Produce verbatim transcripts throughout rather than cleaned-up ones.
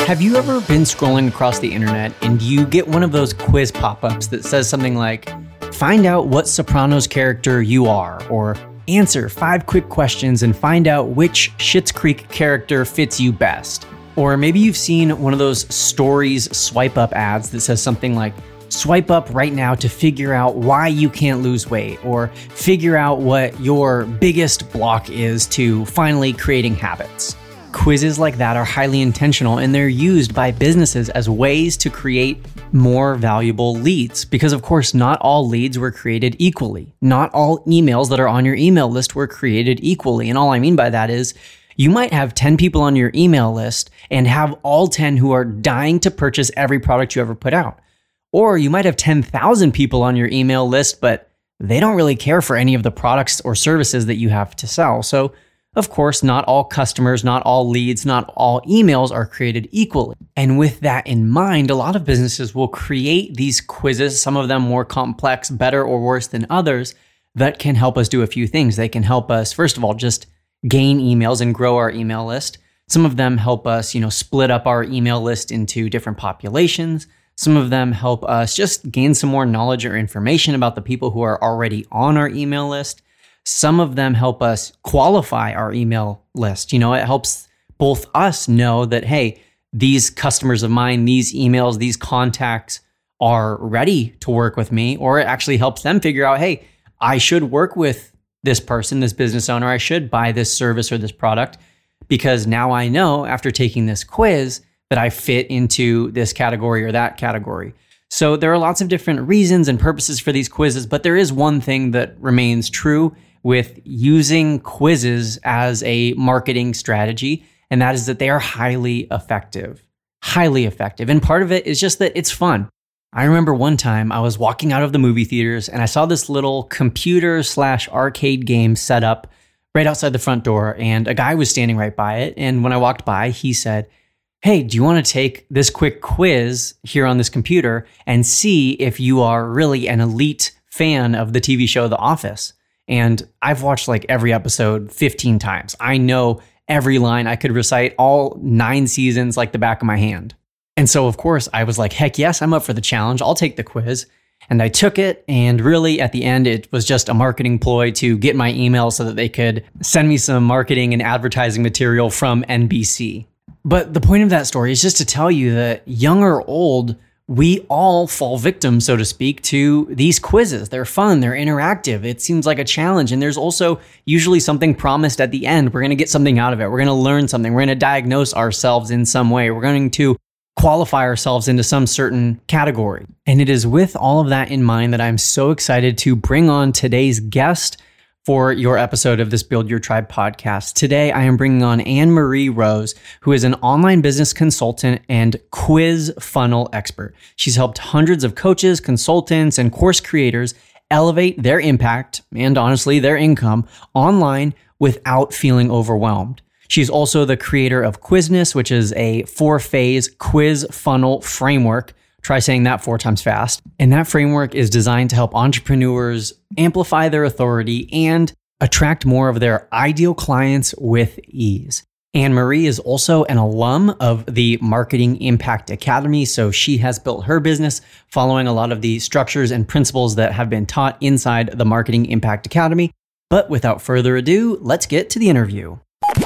Have you ever been scrolling across the internet and you get one of those quiz pop-ups that says something like, find out what Sopranos character you are, or answer five quick questions and find out which Schitt's Creek character fits you best? Or maybe you've seen one of those stories swipe up ads that says something like, swipe up right now to figure out why you can't lose weight, or figure out what your biggest block is to finally creating habits. Quizzes like that are highly intentional, and they're used by businesses as ways to create more valuable leads. Because of course, not all leads were created equally. Not all emails that are on your email list were created equally. And all I mean by that is, you might have ten people on your email list and have all ten who are dying to purchase every product you ever put out. Or you might have ten thousand people on your email list, but they don't really care for any of the products or services that you have to sell. So of course, not all customers, not all leads, not all emails are created equally. And with that in mind, a lot of businesses will create these quizzes, some of them more complex, better or worse than others, that can help us do a few things. They can help us, first of all, just gain emails and grow our email list. Some of them help us, you know, split up our email list into different populations. Some of them help us just gain some more knowledge or information about the people who are already on our email list. Some of them help us qualify our email list. You know, it helps both us know that, hey, these customers of mine, these emails, these contacts are ready to work with me, or it actually helps them figure out, hey, I should work with this person, this business owner, I should buy this service or this product, because now I know after taking this quiz that I fit into this category or that category. So there are lots of different reasons and purposes for these quizzes, but there is one thing that remains true with using quizzes as a marketing strategy, and that is that they are highly effective, highly effective. And part of it is just that it's fun. I remember one time I was walking out of the movie theaters and I saw this little computer slash arcade game set up right outside the front door, and a guy was standing right by it. And when I walked by, he said, hey, do you want to take this quick quiz here on this computer and see if you are really an elite fan of the T V show The Office? And I've watched like every episode fifteen times. I know every line. I could recite all nine seasons like the back of my hand. And so, of course, I was like, heck yes, I'm up for the challenge. I'll take the quiz. And I took it. And really, at the end, it was just a marketing ploy to get my email so that they could send me some marketing and advertising material from N B C. But the point of that story is just to tell you that young or old, we all fall victim, so to speak, to these quizzes. They're fun, they're interactive. It seems like a challenge. And there's also usually something promised at the end. We're going to get something out of it. We're going to learn something. We're going to diagnose ourselves in some way. We're going to qualify ourselves into some certain category. And it is with all of that in mind that I'm so excited to bring on today's guest for your episode of this Build Your Tribe podcast. Today, I am bringing on Anne-Marie Rose, who is an online business consultant and quiz funnel expert. She's helped hundreds of coaches, consultants, and course creators elevate their impact and honestly, their income online without feeling overwhelmed. She's also the creator of Quizness, which is a four-phase quiz funnel framework. Try saying that four times fast. And that framework is designed to help entrepreneurs amplify their authority and attract more of their ideal clients with ease. Anne-Marie is also an alum of the Marketing Impact Academy, so she has built her business following a lot of the structures and principles that have been taught inside the Marketing Impact Academy. But without further ado, let's get to the interview.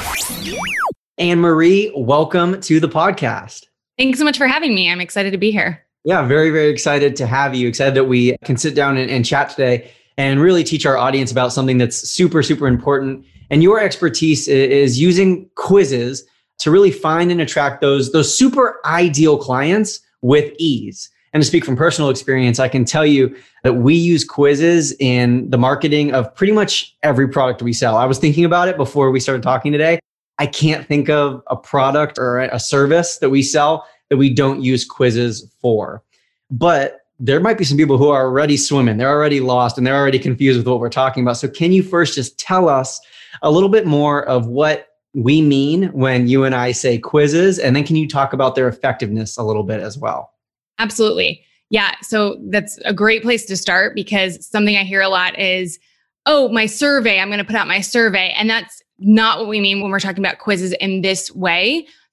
Anne-Marie, welcome to the podcast. Thanks so much for having me. I'm excited to be here. Yeah, very, very excited to have you. Excited that we can sit down and, and chat today and really teach our audience about something that's super, super important. And your expertise is using quizzes to really find and attract those, those super ideal clients with ease. And to speak from personal experience, I can tell you that we use quizzes in the marketing of pretty much every product we sell. I was thinking about it before we started talking today. I can't think of a product or a service that we sell that we don't use quizzes for. But there might be some people who are already swimming, they're already lost, and they're already confused with what we're talking about. So can you first just tell us a little bit more of what we mean when you and I say quizzes, and then can you talk about their effectiveness a little bit as well? Absolutely. Yeah. So that's a great place to start, because something I hear a lot is, oh, my survey, I'm going to put out my survey. And that's not what we mean when we're talking about quizzes in this way.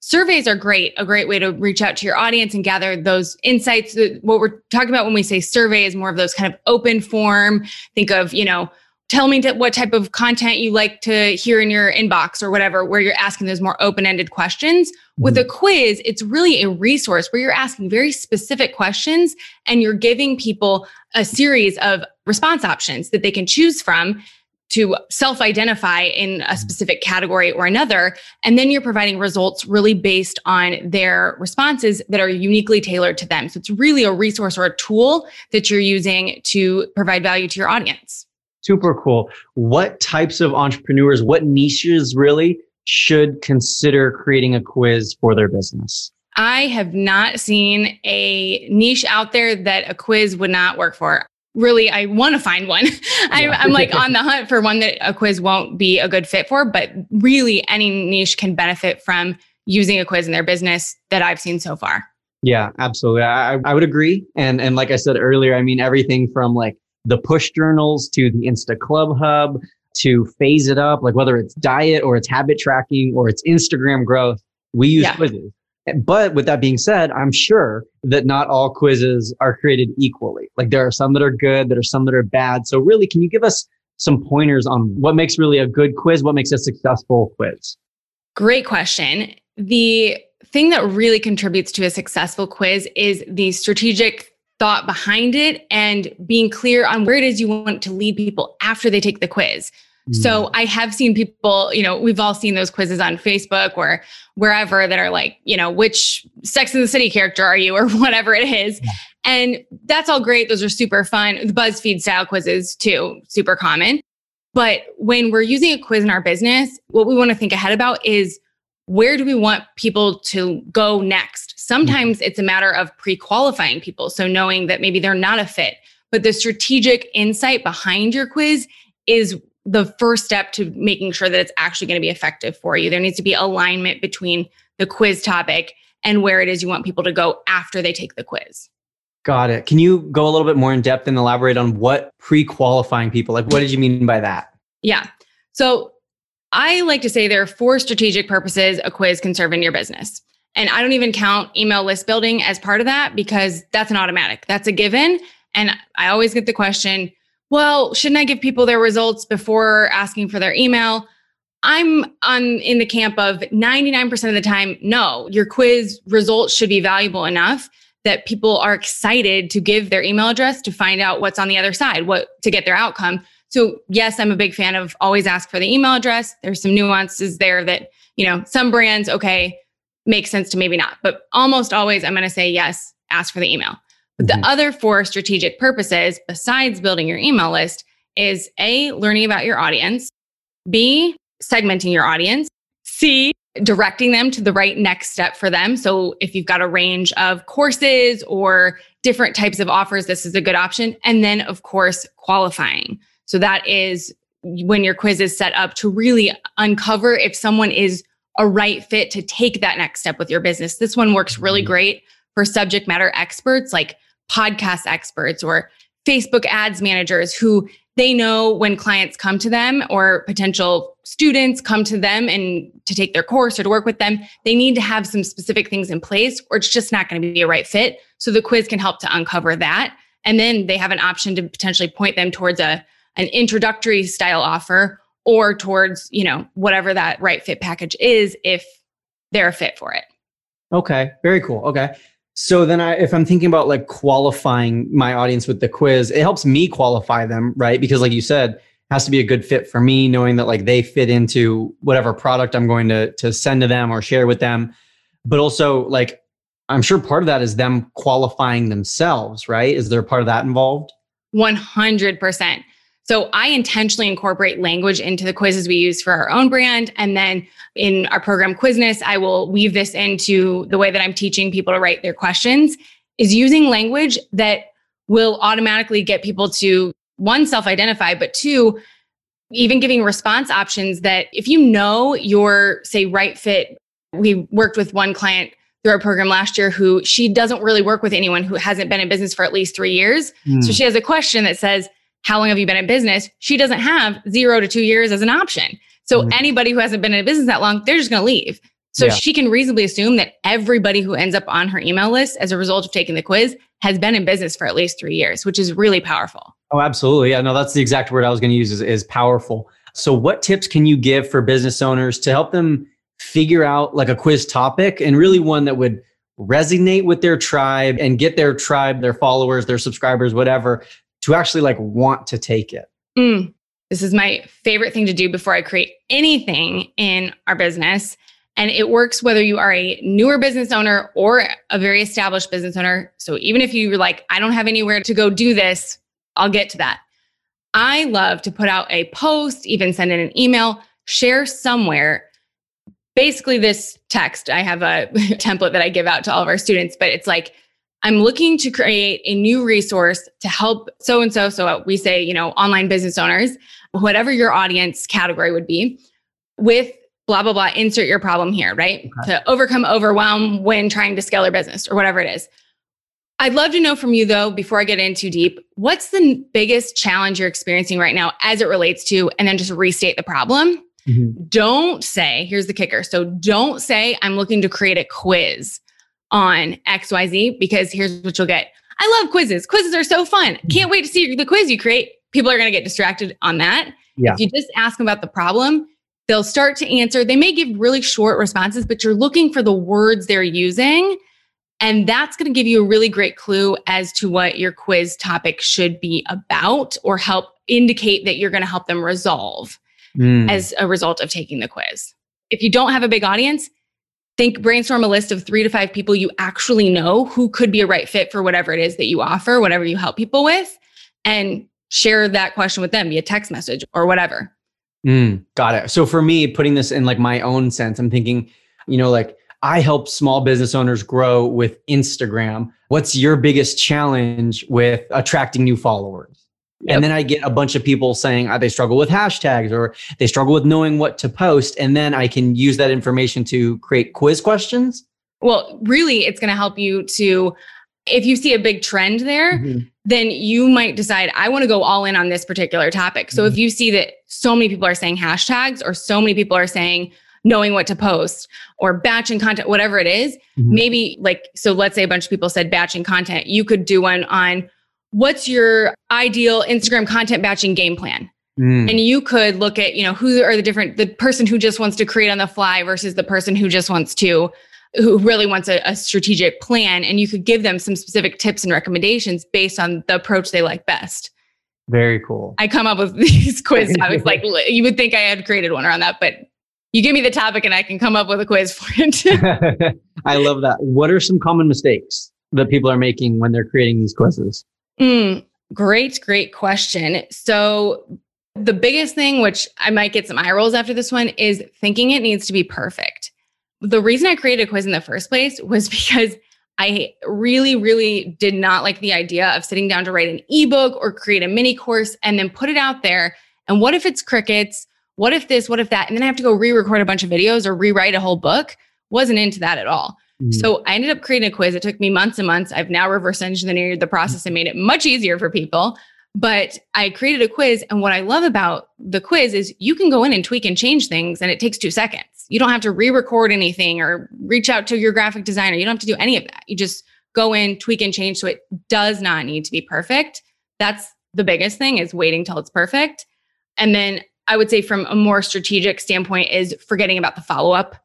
surveys are great, a great way to reach out to your audience and gather those insights. What we're talking about when we say survey is more of those kind of open form. Think of, you know, tell me what type of content you like to hear in your inbox or whatever, where you're asking those more open-ended questions. Mm-hmm. With a quiz, it's really a resource where you're asking very specific questions and you're giving people a series of response options that they can choose from to self-identify in a specific category or another. And then you're providing results really based on their responses that are uniquely tailored to them. So it's really a resource or a tool that you're using to provide value to your audience. Super cool. What types of entrepreneurs, what niches really should consider creating a quiz for their business? I have not seen a niche out there that a quiz would not work for. Really, I want to find one. I'm, I'm like on the hunt for one that a quiz won't be a good fit for, but really any niche can benefit from using a quiz in their business that I've seen so far. Yeah, absolutely. I, I would agree. And, and like I said earlier, I mean, everything from like the push journals to the Insta Club Hub to phase it up, like whether it's diet or it's habit tracking or it's Instagram growth, we use yeah. quizzes. But with that being said, I'm sure that not all quizzes are created equally. Like there are some that are good, there are some that are bad. So really, can you give us some pointers on what makes really a good quiz? What makes a successful quiz? Great question. The thing that really contributes to a successful quiz is the strategic thought behind it and being clear on where it is you want to lead people after they take the quiz. So I have seen people, you know, we've all seen those quizzes on Facebook or wherever that are like, you know, which Sex and the City character are you or whatever it is. Yeah. And that's all great. Those are super fun. The BuzzFeed style quizzes too, super common. But when we're using a quiz in our business, what we want to think ahead about is where do we want people to go next? Sometimes mm-hmm. it's a matter of pre-qualifying people. So knowing that maybe they're not a fit, but the strategic insight behind your quiz is the first step to making sure that it's actually going to be effective for you. There needs to be alignment between the quiz topic and where it is you want people to go after they take the quiz. Got it. Can you go a little bit more in depth and elaborate on what pre-qualifying people, like what did you mean by that? Yeah. So I like to say there are four strategic purposes a quiz can serve in your business. And I don't even count email list building as part of that because that's an automatic. That's a given. And I always get the question, well, shouldn't I give people their results before asking for their email? I'm on in the camp of ninety-nine percent of the time, no, your quiz results should be valuable enough that people are excited to give their email address to find out what's on the other side, what to get their outcome. So yes, I'm a big fan of always ask for the email address. There's some nuances there that, you know, some brands, okay, makes sense to maybe not, but almost always I'm going to say, yes, ask for the email. But mm-hmm. the other four strategic purposes besides building your email list is A, learning about your audience, B, segmenting your audience, C, directing them to the right next step for them. So if you've got a range of courses or different types of offers, this is a good option. And then of course, qualifying. So that is when your quiz is set up to really uncover if someone is a right fit to take that next step with your business. This one works really great for subject matter experts like podcast experts or Facebook ads managers who they know when clients come to them or potential students come to them and to take their course or to work with them, they need to have some specific things in place or it's just not going to be a right fit. So the quiz can help to uncover that. And then they have an option to potentially point them towards a an introductory style offer or towards, you know, whatever that right fit package is if they're a fit for it. Okay, very cool. Okay. So then I, if I'm thinking about like qualifying my audience with the quiz, it helps me qualify them, right? Because like you said, it has to be a good fit for me, knowing that like they fit into whatever product I'm going to, to send to them or share with them. But also like, I'm sure part of that is them qualifying themselves, right? Is there a part of that involved? one hundred percent. So I intentionally incorporate language into the quizzes we use for our own brand. And then in our program Quizness, I will weave this into the way that I'm teaching people to write their questions, is using language that will automatically get people to, one, self-identify, but two, even giving response options that if you know your, say, right fit. We worked with one client through our program last year who she doesn't really work with anyone who hasn't been in business for at least three years. Mm. So she has a question that says, how long have you been in business? She doesn't have zero to two years as an option. So mm-hmm. anybody who hasn't been in business that long, they're just going to leave. So Yeah. she can reasonably assume that everybody who ends up on her email list as a result of taking the quiz has been in business for at least three years, which is really powerful. Oh, absolutely. Yeah, no, that's the exact word I was going to use is, is powerful. So what tips can you give for business owners to help them figure out like a quiz topic and really one that would resonate with their tribe and get their tribe, their followers, their subscribers, whatever, to actually like want to take it? Mm. This is my favorite thing to do before I create anything in our business. And it works whether you are a newer business owner or a very established business owner. So even if you're like, I don't have anywhere to go do this, I'll get to that. I love to put out a post, even send in an email, share somewhere. Basically this text, I have a template that I give out to all of our students, but it's like, I'm looking to create a new resource to help so-and-so. So we say, you know, online business owners, whatever your audience category would be, with blah, blah, blah, insert your problem here, right? Okay. To overcome overwhelm when trying to scale their business or whatever it is. I'd love to know from you though, before I get in too deep, what's the biggest challenge you're experiencing right now as it relates to, and then just restate the problem. Mm-hmm. Don't say, here's the kicker. So don't say, I'm looking to create a quiz on X Y Z, because here's what you'll get. I love quizzes. Quizzes are so fun. Can't wait to see the quiz you create. People are going to get distracted on that. Yeah. If you just ask them about the problem, they'll start to answer. They may give really short responses, but you're looking for the words they're using. And that's going to give you a really great clue as to what your quiz topic should be about, or help indicate that you're going to help them resolve mm. as a result of taking the quiz. If you don't have a big audience, think brainstorm a list of three to five people you actually know who could be a right fit for whatever it is that you offer, whatever you help people with, and share that question with them via text message or whatever. Mm, got it. So for me, putting this in like my own sense, I'm thinking, you know, like I help small business owners grow with Instagram. What's your biggest challenge with attracting new followers? Yep. And then I get a bunch of people saying uh, they struggle with hashtags or they struggle with knowing what to post. And then I can use that information to create quiz questions. Well, really, it's going to help you to, if you see a big trend there, mm-hmm. then you might decide, I want to go all in on this particular topic. So mm-hmm. if you see that so many people are saying hashtags, or so many people are saying knowing what to post or batching content, whatever it is, mm-hmm. maybe like, so let's say a bunch of people said batching content, you could do one on what's your ideal Instagram content batching game plan? Mm. And you could look at, you know, who are the different, the person who just wants to create on the fly versus the person who just wants to, who really wants a, a strategic plan. And you could give them some specific tips and recommendations based on the approach they like best. Very cool. I come up with these quiz topics. Like you would think I had created one around that, but you give me the topic and I can come up with a quiz for it. I love that. What are some common mistakes that people are making when they're creating these quizzes? Mm, great, great question. So the biggest thing, which I might get some eye rolls after this one, is thinking it needs to be perfect. The reason I created a quiz in the first place was because I really, really did not like the idea of sitting down to write an ebook or create a mini course and then put it out there. And what if it's crickets? What if this, what if that? And then I have to go re-record a bunch of videos or rewrite a whole book. Wasn't into that at all. Mm-hmm. So I ended up creating a quiz. It took me months and months. I've now reverse engineered the process and made it much easier for people. But I created a quiz. And what I love about the quiz is you can go in and tweak and change things and it takes two seconds. You don't have to re-record anything or reach out to your graphic designer. You don't have to do any of that. You just go in, tweak and change. So it does not need to be perfect. That's the biggest thing, is waiting till it's perfect. And then I would say from a more strategic standpoint is forgetting about the follow-up.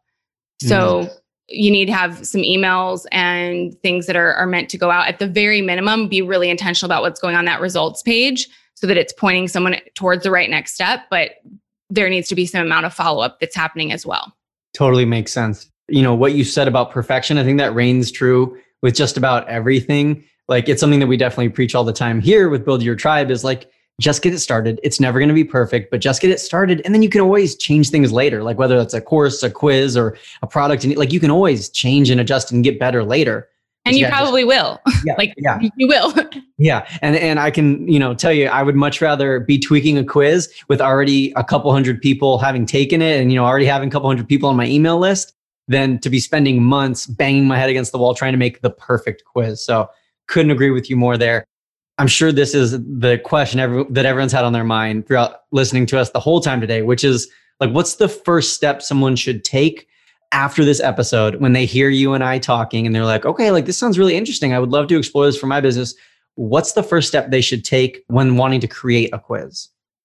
So mm. you need to have some emails and things that are, are meant to go out. At the very minimum, be really intentional about what's going on that results page so that it's pointing someone towards the right next step. But there needs to be some amount of follow-up that's happening as well. Totally makes sense. You know, what you said about perfection, I think that reigns true with just about everything. Like it's something that we definitely preach all the time here with Build Your Tribe, is like, just get it started. It's never going to be perfect, but just get it started. And then you can always change things later. Like whether that's a course, a quiz, or a product, and like you can always change and adjust and get better later. And you probably just, will. Yeah, like yeah. you will. Yeah. And, and I can, you know, tell you, I would much rather be tweaking a quiz with already a couple hundred people having taken it and, you know, already having a couple hundred people on my email list than to be spending months banging my head against the wall trying to make the perfect quiz. So couldn't agree with you more there. I'm sure this is the question every, that everyone's had on their mind throughout listening to us the whole time today, which is like, what's the first step someone should take after this episode, when they hear you and I talking and they're like, okay, like this sounds really interesting. I would love to explore this for my business. What's the first step they should take when wanting to create a quiz?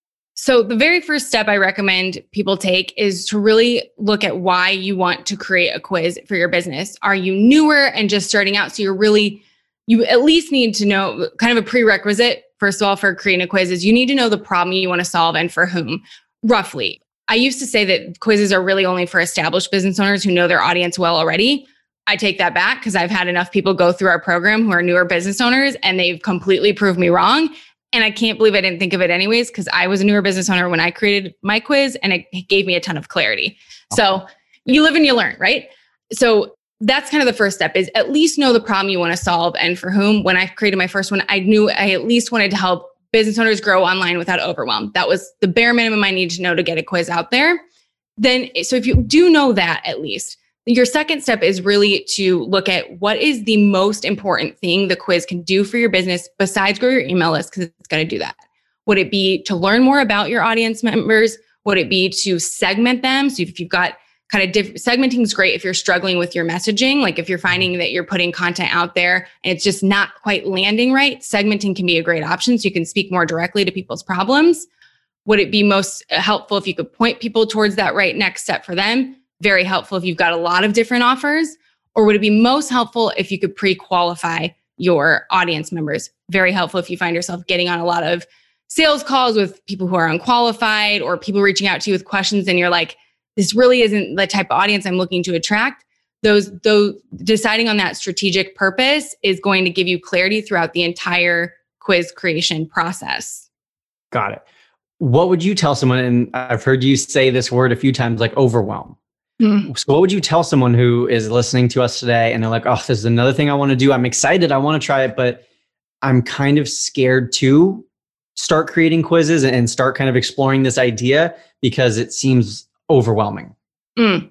So the very first step I recommend people take is to really look at why you want to create a quiz for your business. Are you newer and just starting out? So you're really, you at least need to know kind of a prerequisite, first of all, for creating a quiz is you need to know the problem you want to solve and for whom, roughly. I used to say that quizzes are really only for established business owners who know their audience well already. I take that back because I've had enough people go through our program who are newer business owners and they've completely proved me wrong. And I can't believe I didn't think of it anyways, because I was a newer business owner when I created my quiz and it gave me a ton of clarity. Okay. So you live and you learn, right? So that's kind of the first step is at least know the problem you want to solve and for whom. When I created my first one, I knew I at least wanted to help business owners grow online without overwhelm. That was the bare minimum I needed to know to get a quiz out there. Then, so if you do know that at least, your second step is really to look at what is the most important thing the quiz can do for your business besides grow your email list, because it's going to do that. Would it be to learn more about your audience members? Would it be to segment them? So if you've got kind of different, segmenting is great if you're struggling with your messaging. Like if you're finding that you're putting content out there and it's just not quite landing right, segmenting can be a great option so you can speak more directly to people's problems. Would it be most helpful if you could point people towards that right next step for them? Very helpful if you've got a lot of different offers. Or would it be most helpful if you could pre-qualify your audience members? Very helpful if you find yourself getting on a lot of sales calls with people who are unqualified or people reaching out to you with questions and you're like, this really isn't the type of audience I'm looking to attract. Those, those deciding on that strategic purpose is going to give you clarity throughout the entire quiz creation process. Got it. What would you tell someone, and I've heard you say this word a few times, like overwhelm. Mm-hmm. So what would you tell someone who is listening to us today and they're like, oh, this is another thing I want to do. I'm excited. I want to try it, but I'm kind of scared to start creating quizzes and start kind of exploring this idea because it seems overwhelming. Mm.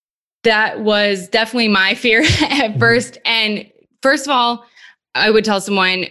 That was definitely my fear at first. And first of all, I would tell someone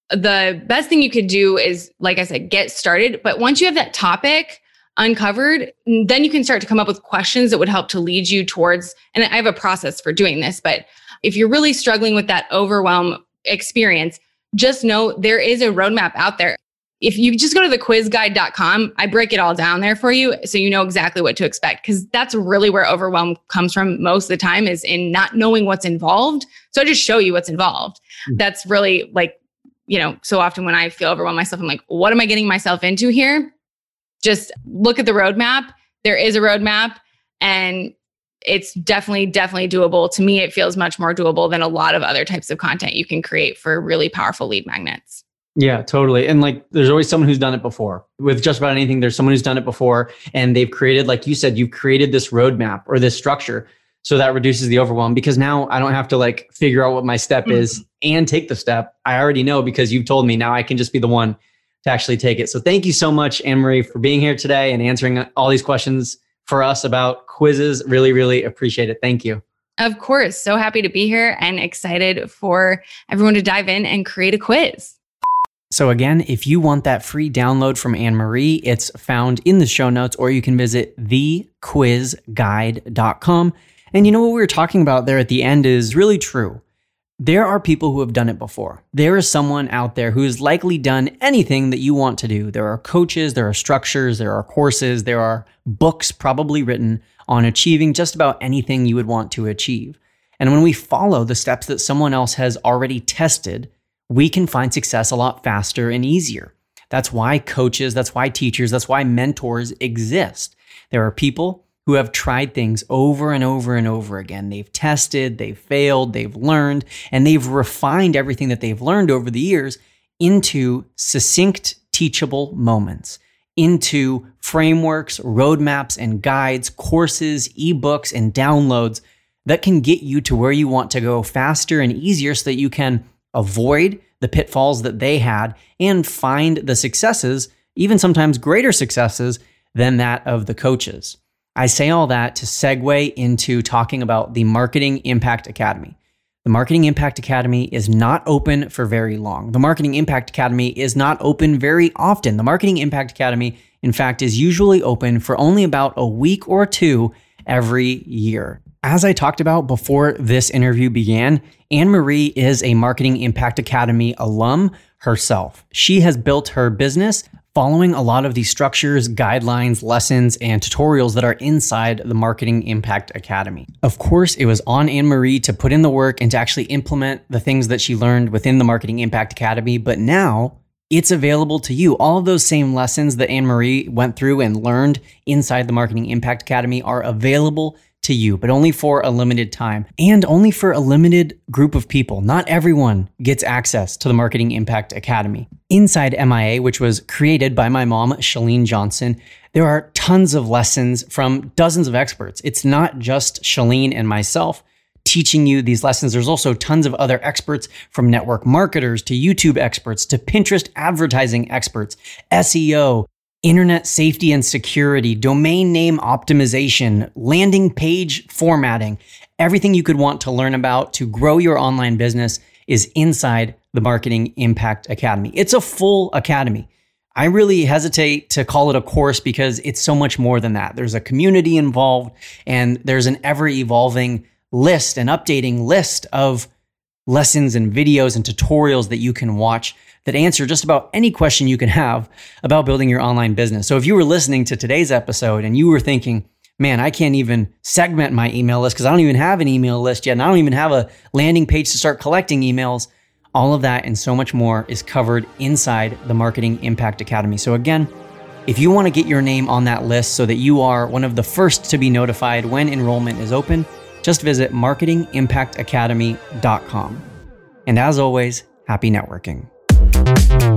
the best thing you could do is, like I said, get started. But once you have that topic uncovered, then you can start to come up with questions that would help to lead you towards, and I have a process for doing this, but if you're really struggling with that overwhelm experience, just know there is a roadmap out there. If you just go to the quiz guide dot com, I break it all down there for you so you know exactly what to expect, because that's really where overwhelm comes from most of the time, is in not knowing what's involved. So I just show you what's involved. Mm-hmm. That's really like, you know, so often when I feel overwhelmed myself, I'm like, what am I getting myself into here? Just look at the roadmap. There is a roadmap and it's definitely, definitely doable. To me, it feels much more doable than a lot of other types of content you can create for really powerful lead magnets. Yeah, totally. And like, there's always someone who's done it before. With just about anything, there's someone who's done it before and they've created, like you said, you've created this roadmap or this structure. So that reduces the overwhelm, because now I don't have to like figure out what my step mm-hmm. is and take the step. I already know because you've told me. Now I can just be the one to actually take it. So thank you so much, Anne-Marie, for being here today and answering all these questions for us about quizzes. Really, really appreciate it. Thank you. Of course. So happy to be here and excited for everyone to dive in and create a quiz. So again, if you want that free download from Anne-Marie, it's found in the show notes, or you can visit the quiz guide dot com. And you know what we were talking about there at the end is really true. There are people who have done it before. There is someone out there who has likely done anything that you want to do. There are coaches, there are structures, there are courses, there are books probably written on achieving just about anything you would want to achieve. And when we follow the steps that someone else has already tested, we can find success a lot faster and easier. That's why coaches, that's why teachers, that's why mentors exist. There are people who have tried things over and over and over again. They've tested, they've failed, they've learned, and they've refined everything that they've learned over the years into succinct, teachable moments, into frameworks, roadmaps, and guides, courses, ebooks, and downloads that can get you to where you want to go faster and easier so that you can avoid the pitfalls that they had and find the successes, even sometimes greater successes than that of the coaches. I say all that to segue into talking about the Marketing Impact Academy. The Marketing Impact Academy is not open for very long. The Marketing Impact Academy is not open very often. The Marketing Impact Academy, in fact, is usually open for only about a week or two every year. As I talked about before this interview began, Anne-Marie is a Marketing Impact Academy alum herself. She has built her business following a lot of the structures, guidelines, lessons, and tutorials that are inside the Marketing Impact Academy. Of course, it was on Anne-Marie to put in the work and to actually implement the things that she learned within the Marketing Impact Academy, but now it's available to you. All of those same lessons that Anne-Marie went through and learned inside the Marketing Impact Academy are available to you, but only for a limited time and only for a limited group of people. Not everyone gets access to the Marketing Impact Academy. Inside M I A, which was created by my mom, Chalene Johnson, there are tons of lessons from dozens of experts. It's not just Chalene and myself teaching you these lessons. There's also tons of other experts, from network marketers to YouTube experts to Pinterest advertising experts, S E O, internet safety and security, domain name optimization, landing page formatting. Everything you could want to learn about to grow your online business is inside the Marketing Impact Academy. It's a full academy. I really hesitate to call it a course because it's so much more than that. There's a community involved, and there's an ever-evolving list, an updating list of lessons and videos and tutorials that you can watch that answer just about any question you can have about building your online business. So if you were listening to today's episode and you were thinking, man, I can't even segment my email list because I don't even have an email list yet, and I don't even have a landing page to start collecting emails, all of that and so much more is covered inside the Marketing Impact Academy. So again, if you want to get your name on that list so that you are one of the first to be notified when enrollment is open, just visit marketing impact academy dot com. And as always, happy networking.